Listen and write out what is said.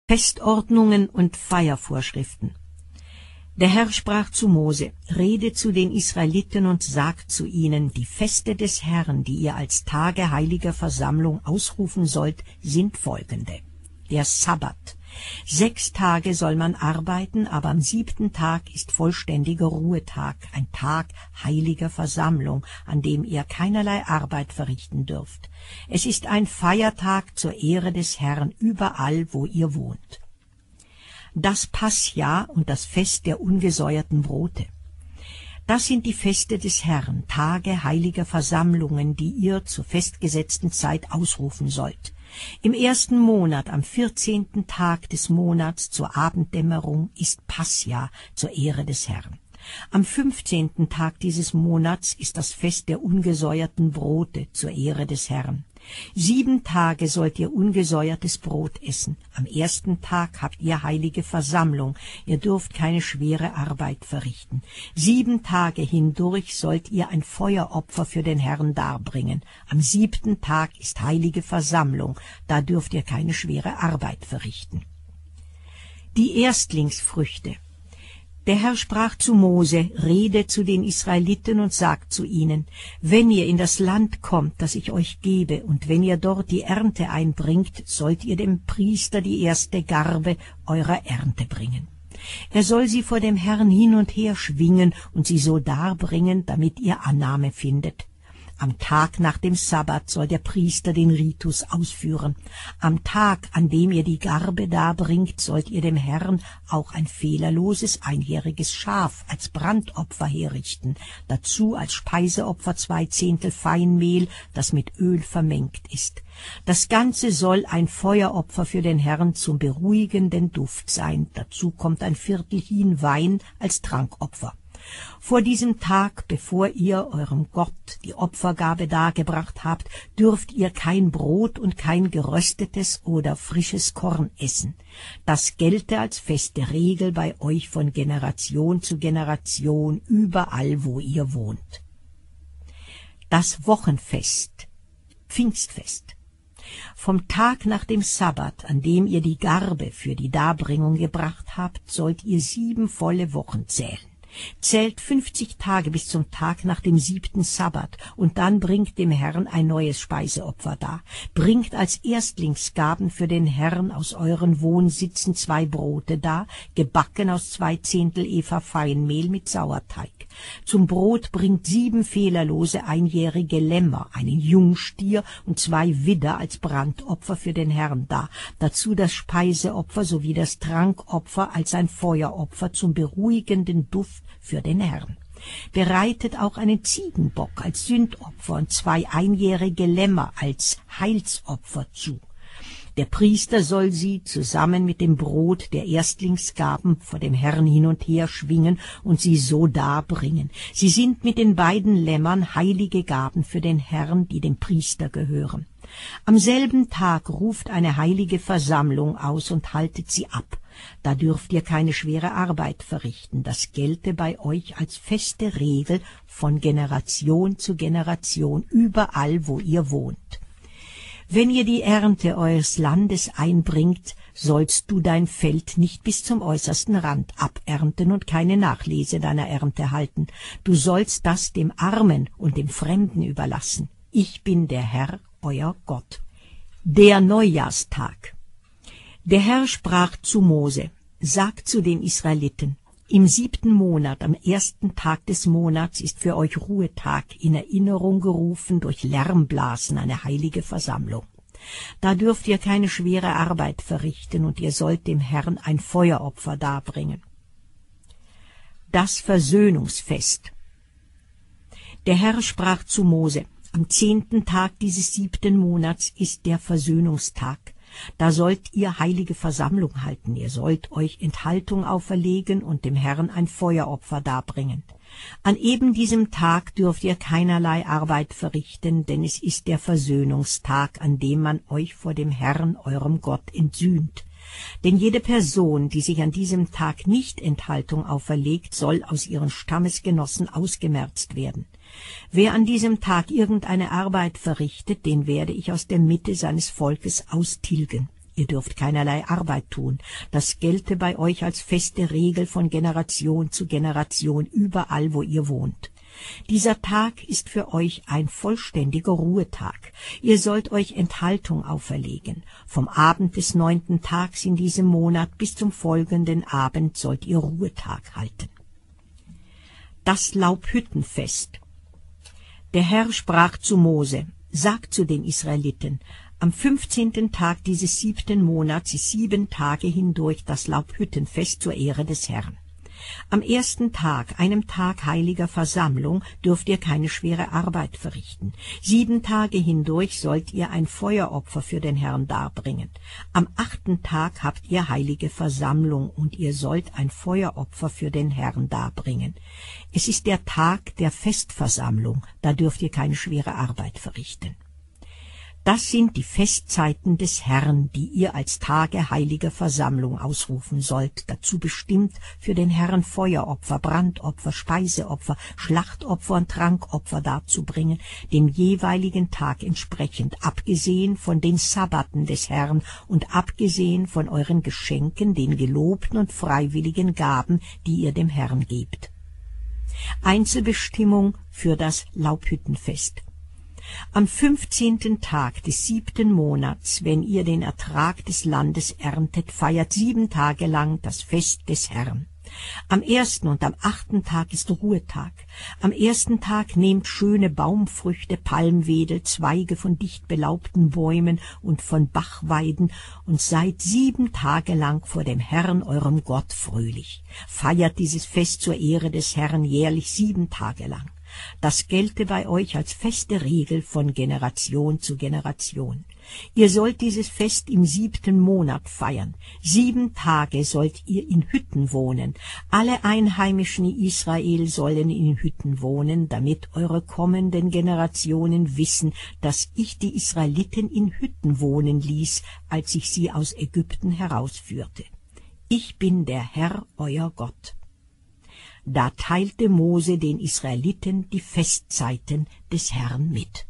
Festordnungen und Feiervorschriften. Der Herr sprach zu Mose: Rede zu den Israeliten und sagt zu ihnen: Die Feste des Herrn, die ihr als Tage heiliger Versammlung ausrufen sollt, sind folgende: Der Sabbat. 6 Tage soll man arbeiten, aber am 7. Tag ist vollständiger Ruhetag, ein Tag heiliger Versammlung, an dem ihr keinerlei Arbeit verrichten dürft. Es ist ein Feiertag zur Ehre des Herrn überall, wo ihr wohnt. Das Passjahr und das Fest der ungesäuerten Brote. Das sind die Feste des Herrn, Tage heiliger Versammlungen, die ihr zur festgesetzten Zeit ausrufen sollt. Im 1. Monat, am 14. Tag des Monats zur Abenddämmerung, ist Passjahr zur Ehre des Herrn. Am 15. Tag dieses Monats ist das Fest der ungesäuerten Brote zur Ehre des Herrn. 7 Tage sollt ihr ungesäuertes Brot essen. Am 1. Tag habt ihr heilige Versammlung. Ihr dürft keine schwere Arbeit verrichten. 7 Tage hindurch sollt ihr ein Feueropfer für den Herrn darbringen. Am 7. Tag ist heilige Versammlung. Da dürft ihr keine schwere Arbeit verrichten. Die Erstlingsfrüchte. Der Herr sprach zu Mose: Rede zu den Israeliten und sagt zu ihnen: Wenn ihr in das Land kommt, das ich euch gebe, und wenn ihr dort die Ernte einbringt, sollt ihr dem Priester die erste Garbe eurer Ernte bringen. Er soll sie vor dem Herrn hin und her schwingen und sie so darbringen, damit ihr Annahme findet. Am Tag nach dem Sabbat soll der Priester den Ritus ausführen. Am Tag, an dem ihr die Garbe darbringt, sollt ihr dem Herrn auch ein fehlerloses einjähriges Schaf als Brandopfer herrichten, dazu als Speiseopfer 2 Zehntel Feinmehl, das mit Öl vermengt ist. Das Ganze soll ein Feueropfer für den Herrn zum beruhigenden Duft sein, dazu kommt ein Viertel Hin Wein als Trankopfer. Vor diesem Tag, bevor ihr eurem Gott die Opfergabe dargebracht habt, dürft ihr kein Brot und kein geröstetes oder frisches Korn essen. Das gelte als feste Regel bei euch von Generation zu Generation, überall, wo ihr wohnt. Das Wochenfest, Pfingstfest. Vom Tag nach dem Sabbat, an dem ihr die Garbe für die Darbringung gebracht habt, sollt ihr 7 volle Wochen zählen. Zählt 50 Tage bis zum Tag nach dem 7. Sabbat, und dann bringt dem Herrn ein neues Speiseopfer dar. Bringt als Erstlingsgaben für den Herrn aus euren Wohnsitzen 2 Brote dar, gebacken aus 2 Zehntel Eva Feinmehl mit Sauerteig. Zum Brot bringt 7 fehlerlose einjährige Lämmer, einen Jungstier und 2 Widder als Brandopfer für den Herrn dar. Dazu das Speiseopfer sowie das Trankopfer als ein Feueropfer zum beruhigenden Duft für den Herrn. Bereitet auch einen Ziegenbock als Sündopfer und 2 einjährige Lämmer als Heilsopfer zu. Der Priester soll sie zusammen mit dem Brot der Erstlingsgaben vor dem Herrn hin und her schwingen und sie so darbringen. Sie sind mit den beiden Lämmern heilige Gaben für den Herrn, die dem Priester gehören. Am selben Tag ruft eine heilige Versammlung aus und haltet sie ab. Da dürft ihr keine schwere Arbeit verrichten. Das gelte bei euch als feste Regel von Generation zu Generation, überall, wo ihr wohnt. Wenn ihr die Ernte eures Landes einbringt, sollst du dein Feld nicht bis zum äußersten Rand abernten und keine Nachlese deiner Ernte halten. Du sollst das dem Armen und dem Fremden überlassen. Ich bin der Herr, euer Gott. Der Neujahrstag. Der Herr sprach zu Mose: Sag zu den Israeliten: Im 7. Monat, am 1. Tag des Monats, ist für euch Ruhetag, in Erinnerung gerufen durch Lärmblasen, eine heilige Versammlung. Da dürft ihr keine schwere Arbeit verrichten, und ihr sollt dem Herrn ein Feueropfer darbringen. Das Versöhnungsfest. Der Herr sprach zu Mose: Am 10. Tag dieses 7. Monats ist der Versöhnungstag. Da sollt ihr heilige Versammlung halten, ihr sollt euch Enthaltung auferlegen und dem Herrn ein Feueropfer darbringen. An eben diesem Tag dürft ihr keinerlei Arbeit verrichten, denn es ist der Versöhnungstag, an dem man euch vor dem Herrn, eurem Gott, entsühnt. Denn jede Person, die sich an diesem Tag nicht Enthaltung auferlegt, soll aus ihren Stammesgenossen ausgemerzt werden. Wer an diesem Tag irgendeine Arbeit verrichtet, den werde ich aus der Mitte seines Volkes austilgen. Ihr dürft keinerlei Arbeit tun. Das gelte bei euch als feste Regel von Generation zu Generation, überall, wo ihr wohnt. Dieser Tag ist für euch ein vollständiger Ruhetag. Ihr sollt euch Enthaltung auferlegen. Vom Abend des 9. Tags in diesem Monat bis zum folgenden Abend sollt ihr Ruhetag halten. Das Laubhüttenfest. Der Herr sprach zu Mose: Sag zu den Israeliten: Am 15. Tag dieses 7. Monats ist 7 Tage hindurch das Laubhüttenfest zur Ehre des Herrn. Am 1. Tag, einem Tag heiliger Versammlung, dürft ihr keine schwere Arbeit verrichten. 7 Tage hindurch sollt ihr ein Feueropfer für den Herrn darbringen. Am 8. Tag habt ihr heilige Versammlung, und ihr sollt ein Feueropfer für den Herrn darbringen. Es ist der Tag der Festversammlung, da dürft ihr keine schwere Arbeit verrichten. Das sind die Festzeiten des Herrn, die ihr als Tage heiliger Versammlung ausrufen sollt, dazu bestimmt für den Herrn Feueropfer, Brandopfer, Speiseopfer, Schlachtopfer und Trankopfer darzubringen, dem jeweiligen Tag entsprechend, abgesehen von den Sabbaten des Herrn und abgesehen von euren Geschenken, den gelobten und freiwilligen Gaben, die ihr dem Herrn gebt. Einzelbestimmung für das Laubhüttenfest. Am 15. Tag des 7. Monats, wenn ihr den Ertrag des Landes erntet, feiert 7 Tage lang das Fest des Herrn. Am 1. und am 8. Tag ist Ruhetag. Am 1. Tag nehmt schöne Baumfrüchte, Palmwedel, Zweige von dicht belaubten Bäumen und von Bachweiden und seid 7 Tage lang vor dem Herrn, eurem Gott, fröhlich. Feiert dieses Fest zur Ehre des Herrn jährlich 7 Tage lang. Das gelte bei euch als feste Regel von Generation zu Generation. Ihr sollt dieses Fest im 7. Monat feiern. 7 Tage sollt ihr in Hütten wohnen. Alle Einheimischen in Israel sollen in Hütten wohnen, damit eure kommenden Generationen wissen, dass ich die Israeliten in Hütten wohnen ließ, als ich sie aus Ägypten herausführte. Ich bin der Herr, euer Gott. Da teilte Mose den Israeliten die Festzeiten des Herrn mit.